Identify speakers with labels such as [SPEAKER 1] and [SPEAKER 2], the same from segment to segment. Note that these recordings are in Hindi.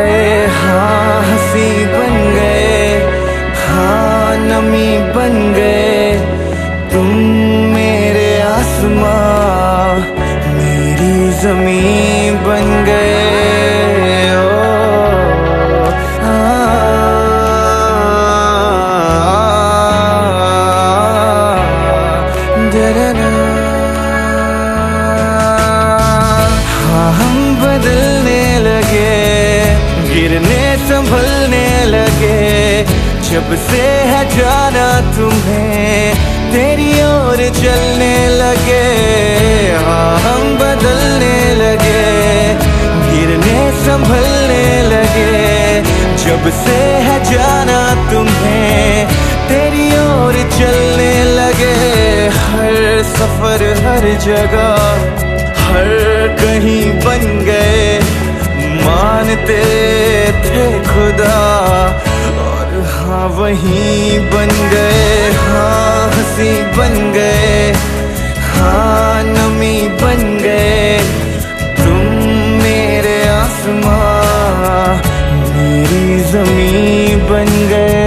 [SPEAKER 1] गए, हाँ हंसी बन गए, हाँ नमी बन गए। तुम मेरे आसमां, मेरी ज़मीं बन गए। बदलने लगे, गिरने संभलने लगे, जब से है जाना तुम्हें तेरी ओर चलने लगे। हाँ हम बदलने लगे, गिरने संभलने लगे, जब से है जाना तुम्हें तेरी ओर चलने लगे। हर सफर हर जगह हर कहीं बन गए, मानते थे खुदा और हाँ वहीं बन गए। हाँ हंसी बन गए, हाँ नमी बन गए। तुम मेरे आसमां, मेरी ज़मीं बन गए।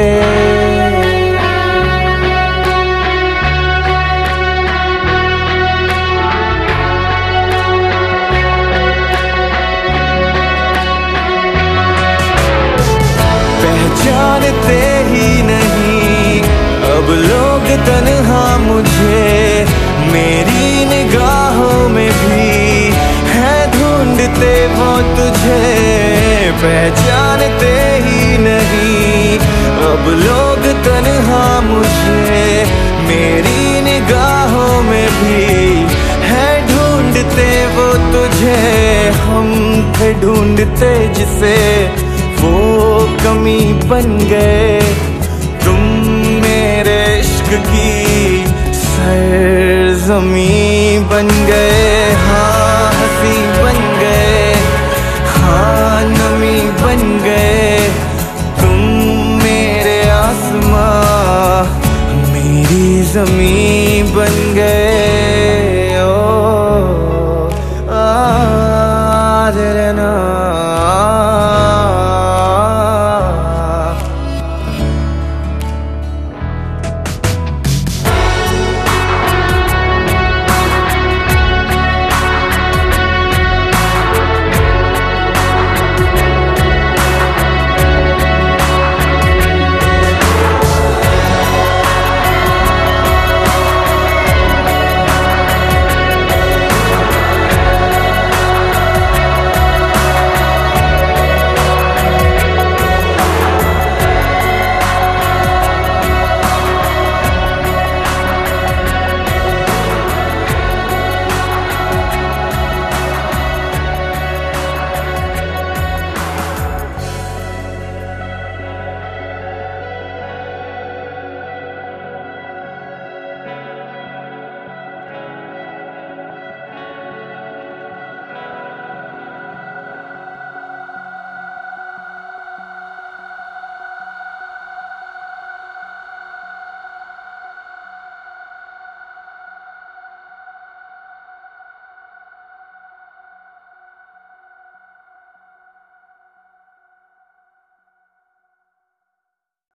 [SPEAKER 1] जानते ही नहीं अब लोग तन्हा मुझे, मेरी निगाहों में भी है ढूंढते वो तुझे। पहचानते ही नहीं अब लोग तन्हा मुझे, मेरी निगाहों में भी है ढूंढते वो तुझे। हम थे ढूंढते जिसे, वो कमी बन गए। तुम मेरे इश्क की सरज़मीं बन गए। हाँ हंसी बन गए, हाँ नमी बन गए। तुम मेरे आसमां, मेरी ज़मीं बन गए।